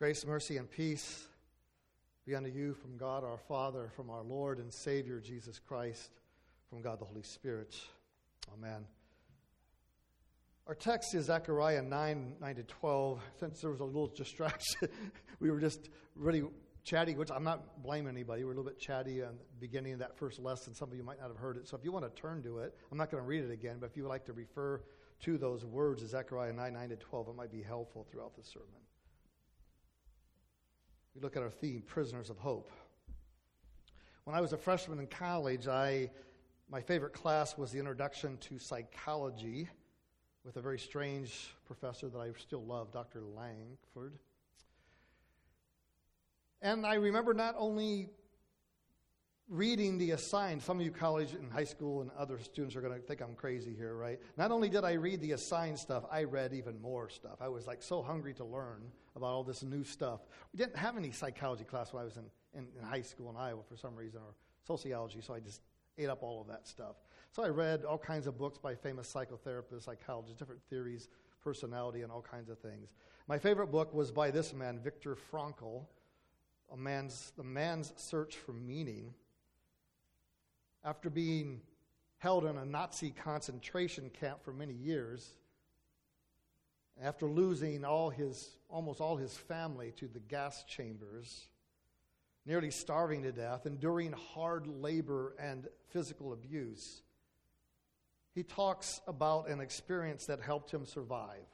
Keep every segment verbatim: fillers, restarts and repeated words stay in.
Grace, mercy, and peace be unto you from God our Father, from our Lord and Savior Jesus Christ, from God the Holy Spirit. Amen. Our text is Zechariah nine, nine to twelve. Since there was a little distraction, we were just really chatty, which I'm not blaming anybody. We were a little bit chatty on the beginning of that first lesson. Some of you might not have heard it. So if you want to turn to it, I'm not going to read it again, but if you would like to refer to those words of Zechariah nine, nine to twelve, it might be helpful throughout the sermon. We look at our theme, Prisoners of Hope. When I was a freshman in college, I my favorite class was the Introduction to Psychology with a very strange professor that I still love, Doctor Langford. And I remember not only reading the assigned, some of you college and high school and other students are going to think I'm crazy here, right? Not only did I read the assigned stuff, I read even more stuff. I was like so hungry to learn about all this new stuff. We didn't have any psychology class when I was in, in, in high school in Iowa for some reason, or sociology, so I just ate up all of that stuff. So I read all kinds of books by famous psychotherapists, psychologists, different theories, personality, and all kinds of things. My favorite book was by this man, Viktor Frankl, a man's, The Man's Search for Meaning. After being held in a Nazi concentration camp for many years, after losing all his, almost all his family to the gas chambers, nearly starving to death, enduring hard labor and physical abuse, he talks about an experience that helped him survive.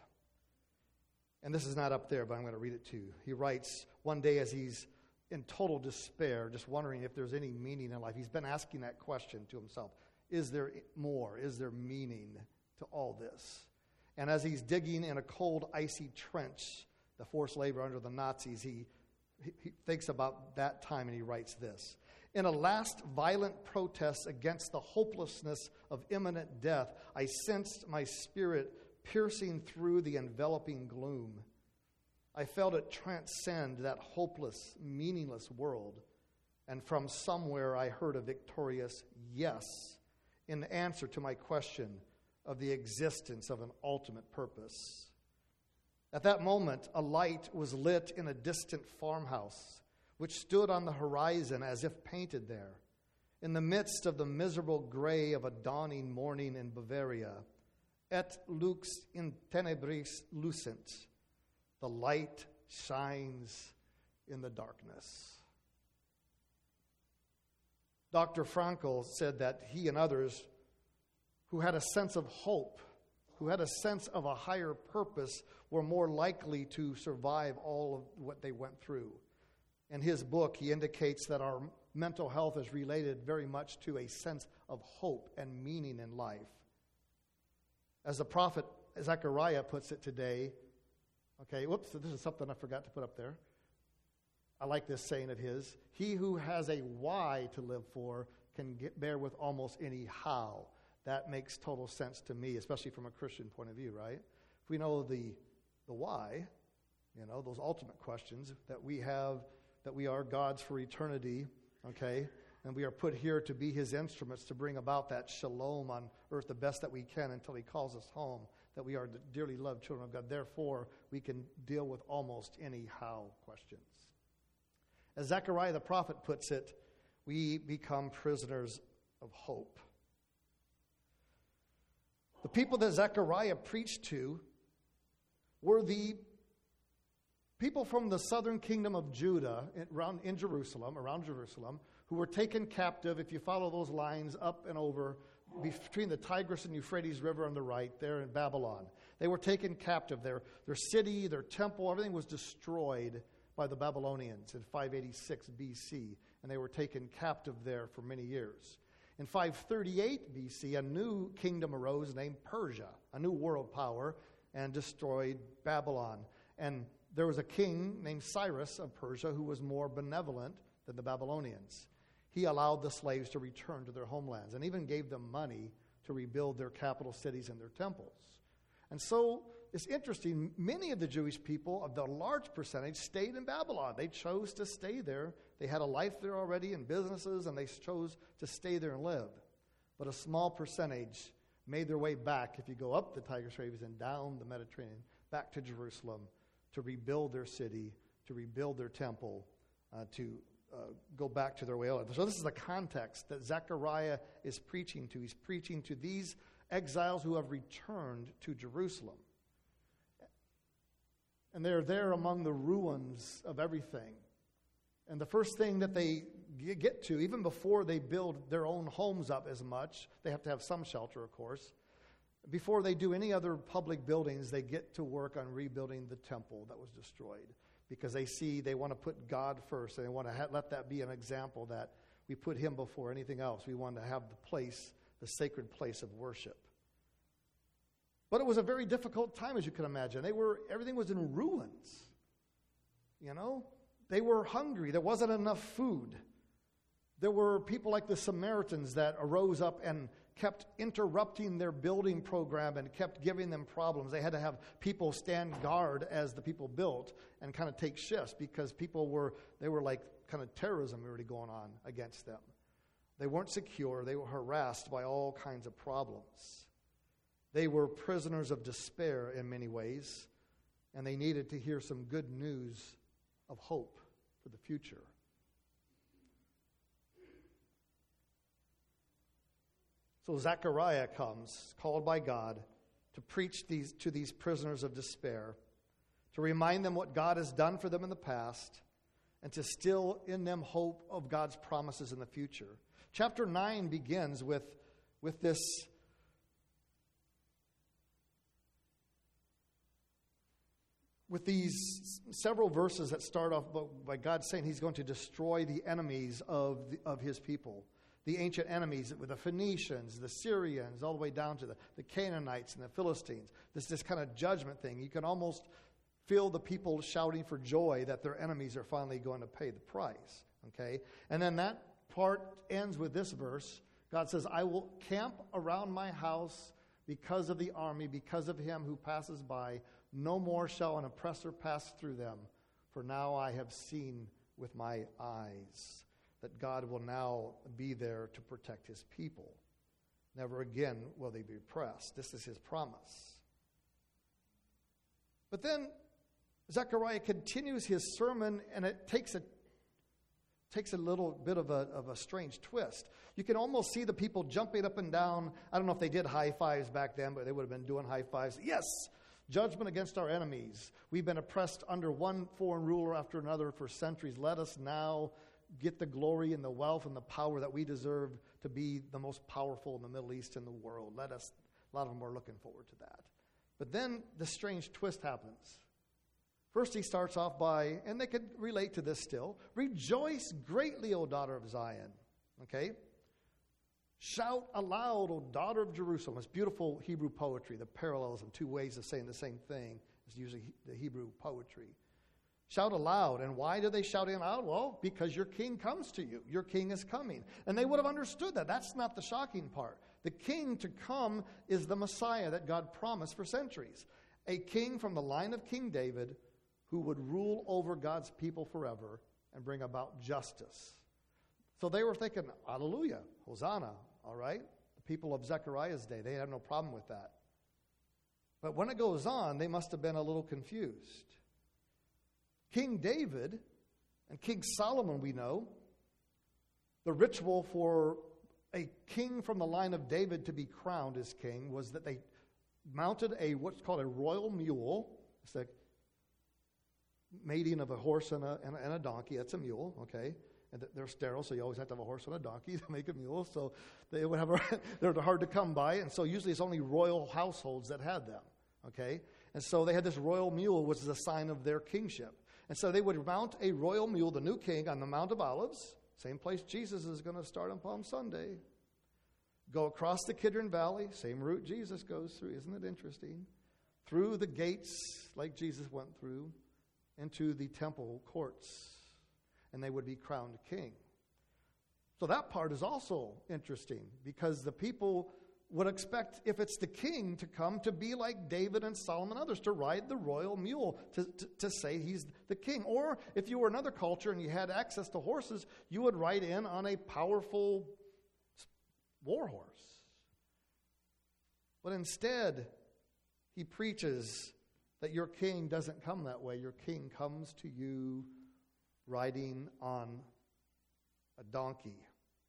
And this is not up there, but I'm going to read it to you. He writes, one day as he's in total despair, just wondering if there's any meaning in life. He's been asking that question to himself. Is there more? Is there meaning to all this? And as he's digging in a cold, icy trench, the forced labor under the Nazis, he, he, he thinks about that time and he writes this. In a last violent protest against the hopelessness of imminent death, I sensed my spirit piercing through the enveloping gloom. I felt it transcend that hopeless, meaningless world. And from somewhere I heard a victorious yes in answer to my question of the existence of an ultimate purpose. At that moment, a light was lit in a distant farmhouse, which stood on the horizon as if painted there. In the midst of the miserable gray of a dawning morning in Bavaria, et lux in tenebris lucent. The light shines in the darkness. Doctor Frankl said that he and others who had a sense of hope, who had a sense of a higher purpose, were more likely to survive all of what they went through. In his book, he indicates that our mental health is related very much to a sense of hope and meaning in life. As the prophet Zechariah puts it today, okay, whoops, this is something I forgot to put up there. I like this saying of his. He who has a why to live for can get bear with almost any how. That makes total sense to me, especially from a Christian point of view, right? If we know the the why, you know, those ultimate questions, that we have, that we are God's for eternity, okay, and we are put here to be his instruments to bring about that shalom on earth the best that we can until he calls us home, that we are dearly loved children of God. Therefore, we can deal with almost any how questions. As Zechariah the prophet puts it, we become prisoners of hope. The people that Zechariah preached to were the people from the southern kingdom of Judah, around in Jerusalem, around Jerusalem, who were taken captive, if you follow those lines up and over, between the Tigris and Euphrates River on the right, there in Babylon. They were taken captive. Their, their city, their temple, everything was destroyed by the Babylonians in five eighty-six B C, and they were taken captive there for many years. In five thirty-eight B C, a new kingdom arose named Persia, a new world power, and destroyed Babylon. And there was a king named Cyrus of Persia who was more benevolent than the Babylonians. He allowed the slaves to return to their homelands and even gave them money to rebuild their capital cities and their temples. And so it's interesting, many of the Jewish people, of the large percentage, stayed in Babylon. They chose to stay there. They had a life there already and businesses, and they chose to stay there and live. But a small percentage made their way back, if you go up the Tigris Ravens and down the Mediterranean, back to Jerusalem to rebuild their city, to rebuild their temple, uh, to uh, go back to their way of life. So this is the context that Zechariah is preaching to. He's preaching to these exiles who have returned to Jerusalem. And they're there among the ruins of everything. And the first thing that they get to, even before they build their own homes up as much, they have to have some shelter, of course. Before they do any other public buildings, they get to work on rebuilding the temple that was destroyed. Because they see they want to put God first, and they want to ha- let that be an example that we put him before anything else. We want to have the place, the sacred place of worship. But it was a very difficult time, as you can imagine. They were everything was in ruins. You know? They were hungry. There wasn't enough food. There were people like the Samaritans that arose up and kept interrupting their building program and kept giving them problems. They had to have people stand guard as the people built and kind of take shifts because people were, they were like kind of terrorism already going on against them. They weren't secure. They were harassed by all kinds of problems. They were prisoners of despair in many ways, and they needed to hear some good news of hope for the future. So Zechariah comes, called by God, to preach these to these prisoners of despair, to remind them what God has done for them in the past, and to still in them hope of God's promises in the future. Chapter nine begins with, with this with these several verses that start off by God saying he's going to destroy the enemies of the, of his people. The ancient enemies with the Phoenicians, the Syrians, all the way down to the, the Canaanites and the Philistines. This this kind of judgment thing. You can almost feel the people shouting for joy that their enemies are finally going to pay the price. Okay? And then that part ends with this verse. God says, I will camp around my house because of the army, because of him who passes by. No more shall an oppressor pass through them, for now I have seen with my eyes that God will now be there to protect his people. Never again will they be oppressed. This is his promise. But then Zechariah continues his sermon, and it takes a takes a little bit of a, of a strange twist. You can almost see the people jumping up and down. I don't know if they did high fives back then, but they would have been doing high fives. Yes! Judgment against our enemies. We've been oppressed under one foreign ruler after another for centuries. Let us now get the glory and the wealth and the power that we deserve to be the most powerful in the Middle East and the world. Let us, a lot of them are looking forward to that. But then the strange twist happens. First he starts off by, and they could relate to this still, rejoice greatly, O daughter of Zion. Okay? Shout aloud, O daughter of Jerusalem. It's beautiful Hebrew poetry. The parallelism, two ways of saying the same thing is usually the Hebrew poetry. Shout aloud. And why do they shout aloud? Well, because your king comes to you. Your king is coming. And they would have understood that. That's not the shocking part. The king to come is the Messiah that God promised for centuries. A king from the line of King David who would rule over God's people forever and bring about justice. So they were thinking, hallelujah, Hosanna, all right? The people of Zechariah's day, they had no problem with that. But when it goes on, they must have been a little confused. King David and King Solomon, we know, the ritual for a king from the line of David to be crowned as king was that they mounted a what's called a royal mule. It's a mating of a horse and a, and a, and a donkey. That's a mule, okay? And they're sterile, so you always have to have a horse and a donkey to make a mule. So they would have a, they're hard to come by, and so usually it's only royal households that had them, okay? And so they had this royal mule, which is a sign of their kingship. And so they would mount a royal mule, the new king, on the Mount of Olives, same place Jesus is going to start on Palm Sunday. Go across the Kidron Valley, same route Jesus goes through. Isn't it interesting? Through the gates, like Jesus went through, into the temple courts, and they would be crowned king. So that part is also interesting, because the people would expect, if it's the king to come, to be like David and Solomon and others, to ride the royal mule, to, to, to say he's the king. Or if you were another culture and you had access to horses, you would ride in on a powerful war horse. But instead, he preaches that your king doesn't come that way. Your king comes to you riding on a donkey.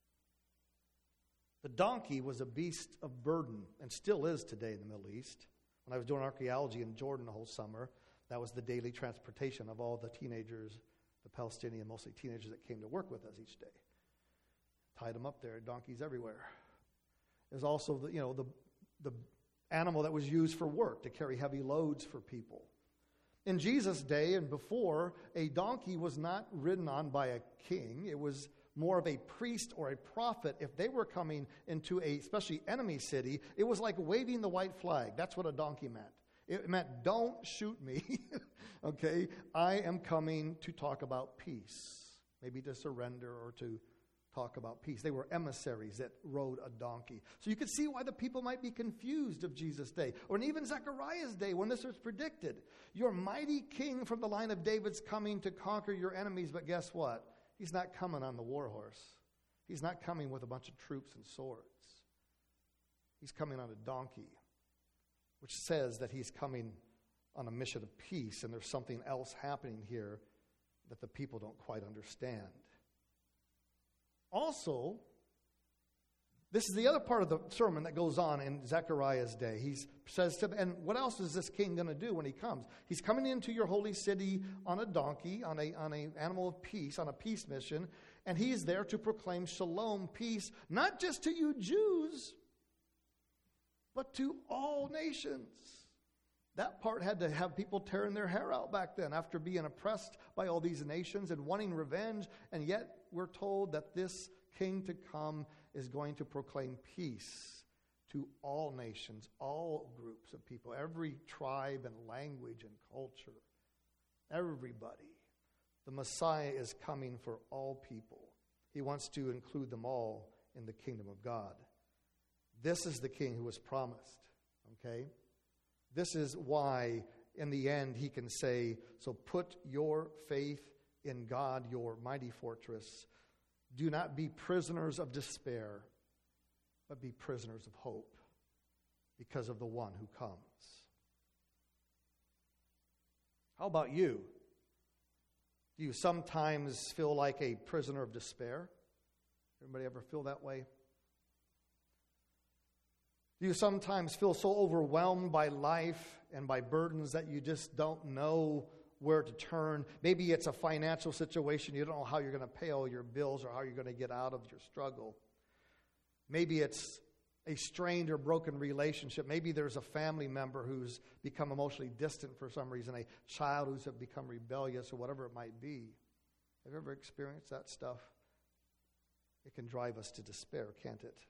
The donkey was a beast of burden, and still is today in the Middle East. When I was doing archaeology in Jordan the whole summer, that was the daily transportation of all the teenagers, the Palestinian, mostly teenagers that came to work with us each day. Tied them up there, donkeys everywhere. There's also the, you know, the, the animal that was used for work, to carry heavy loads for people. In Jesus' day and before, a donkey was not ridden on by a king. It was more of a priest or a prophet. If they were coming into a, especially enemy city, it was like waving the white flag. That's what a donkey meant. It meant, don't shoot me, okay? I am coming to talk about peace, maybe to surrender or to talk about peace. They were emissaries that rode a donkey. So you could see why the people might be confused of Jesus' day, or even Zechariah's day when this was predicted. Your mighty king from the line of David's coming to conquer your enemies, but guess what? He's not coming on the war horse. He's not coming with a bunch of troops and swords. He's coming on a donkey, which says that he's coming on a mission of peace, and there's something else happening here that the people don't quite understand. Also, this is the other part of the sermon that goes on in Zechariah's day. He says to, and what else is this king going to do when he comes? He's coming into your holy city on a donkey, on a on an animal of peace, on a peace mission, and he's there to proclaim shalom, peace, not just to you Jews, but to all nations. That part had to have people tearing their hair out back then after being oppressed by all these nations and wanting revenge. And yet we're told that this king to come is going to proclaim peace to all nations, all groups of people, every tribe and language and culture, everybody. The Messiah is coming for all people. He wants to include them all in the kingdom of God. This is the king who was promised, okay? This is why, in the end, he can say, so put your faith in God, your mighty fortress. Do not be prisoners of despair, but be prisoners of hope because of the one who comes. How about you? Do you sometimes feel like a prisoner of despair? Everybody ever feel that way? Do you sometimes feel so overwhelmed by life and by burdens that you just don't know where to turn? Maybe it's a financial situation. You don't know how you're going to pay all your bills or how you're going to get out of your struggle. Maybe it's a strained or broken relationship. Maybe there's a family member who's become emotionally distant for some reason, a child who's become rebellious or whatever it might be. Have you ever experienced that stuff? It can drive us to despair, can't it?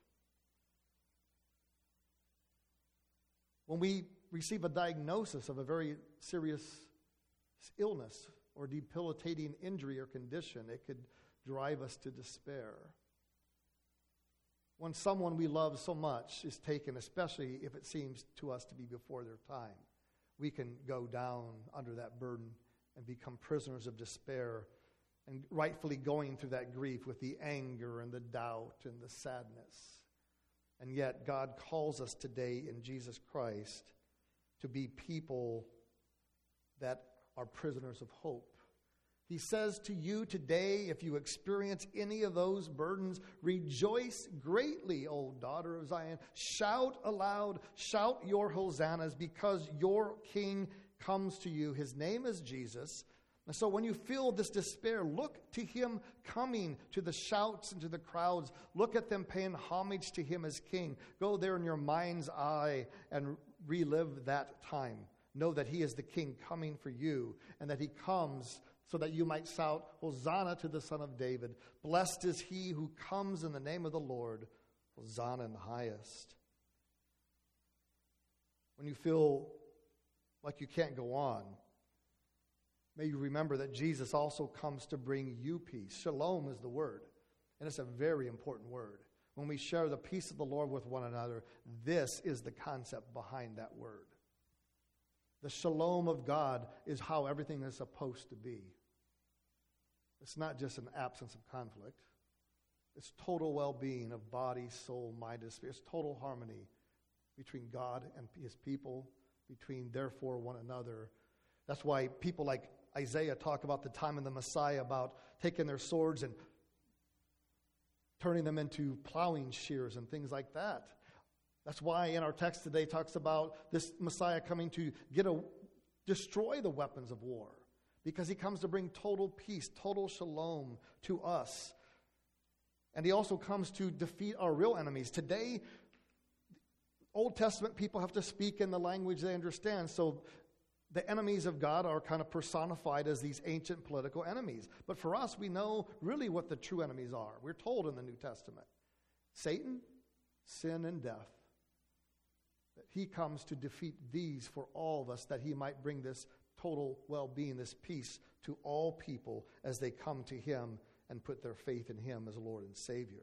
When we receive a diagnosis of a very serious illness or debilitating injury or condition, it could drive us to despair. When someone we love so much is taken, especially if it seems to us to be before their time, we can go down under that burden and become prisoners of despair, and rightfully going through that grief with the anger and the doubt and the sadness. And yet God calls us today in Jesus Christ to be people that are prisoners of hope. He says to you today, if you experience any of those burdens, rejoice greatly, O daughter of Zion. Shout aloud, shout your hosannas, because your King comes to you. His name is Jesus. And so when you feel this despair, look to him coming, to the shouts and to the crowds. Look at them paying homage to him as king. Go there in your mind's eye and relive that time. Know that he is the king coming for you, and that he comes so that you might shout, Hosanna to the Son of David. Blessed is he who comes in the name of the Lord. Hosanna in the highest. When you feel like you can't go on, may you remember that Jesus also comes to bring you peace. Shalom is the word, and it's a very important word. When we share the peace of the Lord with one another, this is the concept behind that word. The shalom of God is how everything is supposed to be. It's not just an absence of conflict. It's total well-being of body, soul, mind, and spirit. It's total harmony between God and his people, between therefore one another. That's why people like Isaiah talk about the time of the Messiah, about taking their swords and turning them into plowing shears and things like that. That's why in our text today it talks about this Messiah coming to get a destroy the weapons of war, because he comes to bring total peace, total shalom to us. And he also comes to defeat our real enemies. Today, Old Testament people have to speak in the language they understand. So the enemies of God are kind of personified as these ancient political enemies. But for us, we know really what the true enemies are. We're told in the New Testament. Satan, sin, and death. That he comes to defeat these for all of us, that he might bring this total well-being, this peace to all people as they come to him and put their faith in him as Lord and Savior.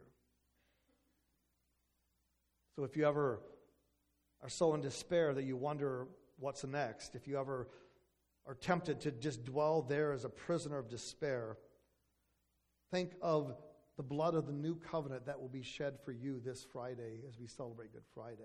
So if you ever are so in despair that you wonder what's next, if you ever are tempted to just dwell there as a prisoner of despair, think of the blood of the new covenant that will be shed for you this Friday as we celebrate Good Friday.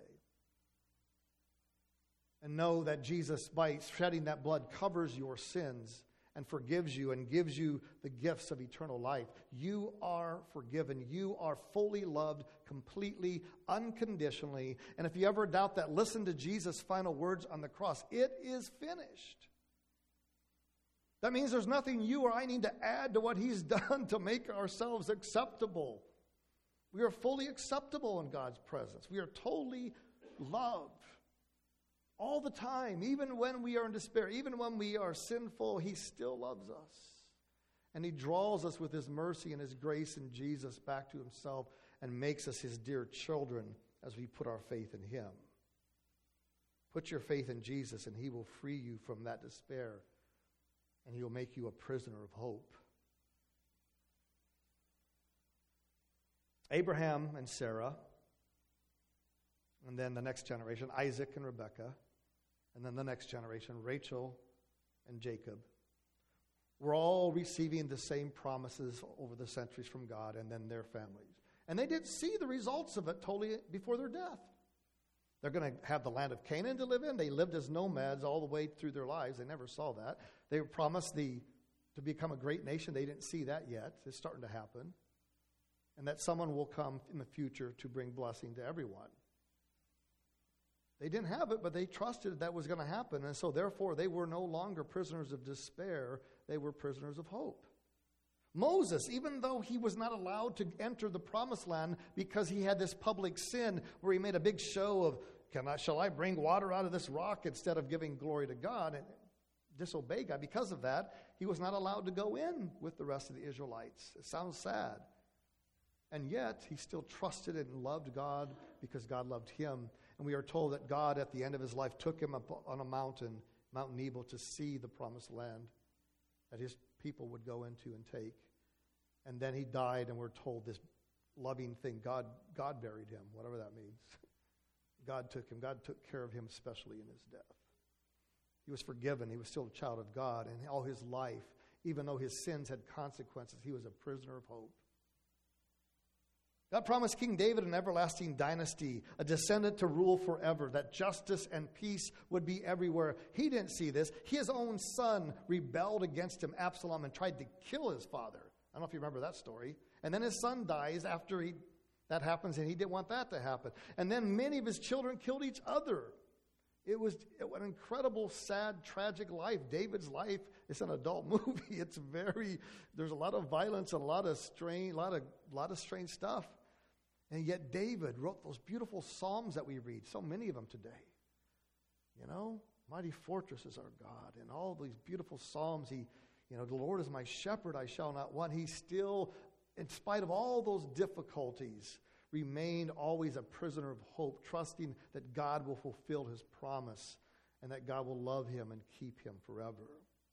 And know that Jesus, by shedding that blood, covers your sins and forgives you and gives you the gifts of eternal life. You are forgiven. You are fully loved, completely, unconditionally. And if you ever doubt that, listen to Jesus' final words on the cross. It is finished. That means there's nothing you or I need to add to what he's done to make ourselves acceptable. We are fully acceptable in God's presence. We are totally loved. All the time, even when we are in despair, even when we are sinful, he still loves us. And he draws us with his mercy and his grace in Jesus back to himself and makes us his dear children as we put our faith in him. Put your faith in Jesus and he will free you from that despair, and he will make you a prisoner of hope. Abraham and Sarah, and then the next generation, Isaac and Rebekah, and then the next generation, Rachel and Jacob, were all receiving the same promises over the centuries from God, and then their families. And they didn't see the results of it totally before their death. They're going to have the land of Canaan to live in. They lived as nomads all the way through their lives. They never saw that. They were promised the, to become a great nation. They didn't see that yet. It's starting to happen. And that someone will come in the future to bring blessing to everyone. They didn't have it, but they trusted that was going to happen. And so therefore, they were no longer prisoners of despair. They were prisoners of hope. Moses, even though he was not allowed to enter the promised land because he had this public sin where he made a big show of, Can I, shall I bring water out of this rock instead of giving glory to God, and disobey God. Because of that, he was not allowed to go in with the rest of the Israelites. It sounds sad. And yet, he still trusted and loved God because God loved him. And we are told that God, at the end of his life, took him up on a mountain, Mount Nebo, to see the promised land that his people would go into and take. And then he died, and we're told this loving thing, God, God buried him, whatever that means. God took him. God took care of him, especially in his death. He was forgiven. He was still a child of God. And all his life, even though his sins had consequences, he was a prisoner of hope. God promised King David an everlasting dynasty, a descendant to rule forever, that justice and peace would be everywhere. He didn't see this. His own son rebelled against him, Absalom, and tried to kill his father. I don't know if you remember that story. And then his son dies after he, that happens, and he didn't want that to happen. And then many of his children killed each other. It was an incredible, sad, tragic life. David's life is an adult movie. It's very, there's a lot of violence and a lot of strange, a lot of, a lot of strange stuff. And yet David wrote those beautiful psalms that we read, so many of them today. You know, mighty fortress is our God. And all these beautiful psalms, he, you know, the Lord is my shepherd, I shall not want. He still, in spite of all those difficulties, remained always a prisoner of hope, trusting that God will fulfill his promise and that God will love him and keep him forever.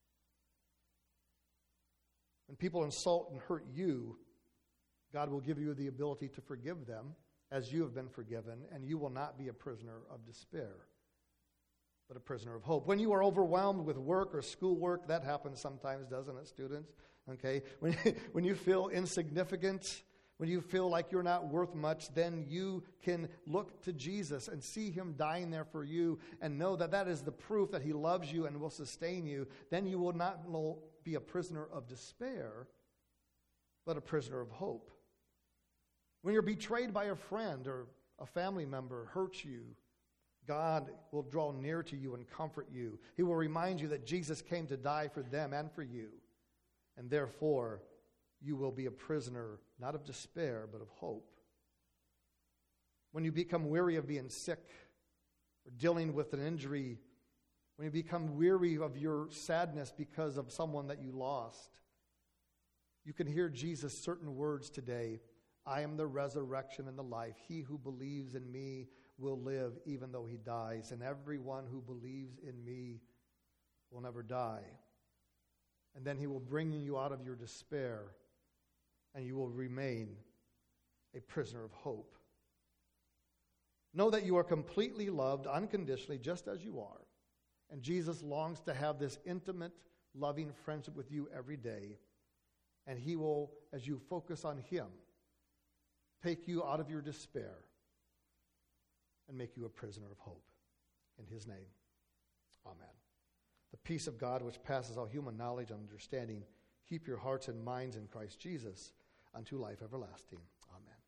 When people insult and hurt you, God will give you the ability to forgive them as you have been forgiven, and you will not be a prisoner of despair, but a prisoner of hope. When you are overwhelmed with work or schoolwork, that happens sometimes, doesn't it, students? Okay, when, when you feel insignificant When you feel like you're not worth much, then you can look to Jesus and see him dying there for you and know that that is the proof that he loves you and will sustain you. Then you will not be a prisoner of despair, but a prisoner of hope. When you're betrayed by a friend or a family member hurts you, God will draw near to you and comfort you. He will remind you that Jesus came to die for them and for you. And therefore, you will be a prisoner, not of despair, but of hope. When you become weary of being sick or dealing with an injury, when you become weary of your sadness because of someone that you lost, you can hear Jesus' certain words today. I am the resurrection and the life. He who believes in me will live even though he dies, and everyone who believes in me will never die. And then he will bring you out of your despair, and you will remain a prisoner of hope. Know that you are completely loved unconditionally just as you are. And Jesus longs to have this intimate, loving friendship with you every day. And he will, as you focus on him, take you out of your despair and make you a prisoner of hope. In his name, amen. The peace of God, which passes all human knowledge and understanding, keep your hearts and minds in Christ Jesus unto life everlasting. Amen.